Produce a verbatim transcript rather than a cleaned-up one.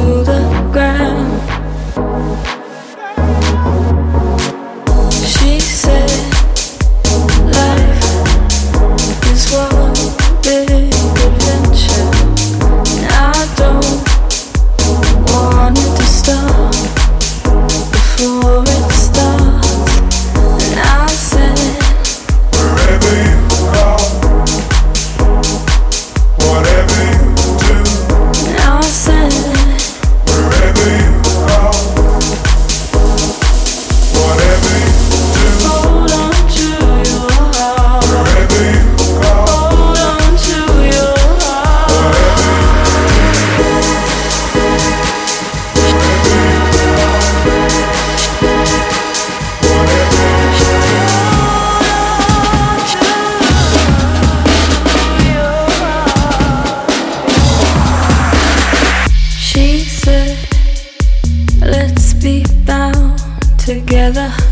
the ground. She said life is one big adventure, and I don't want it to stop before it starts. And I said wherever you go, whatever you do. And I said wherever you go, whatever you do. hold on to your heart. Wherever you go, Hold on to your heart. whatever you She said, let's be bound together.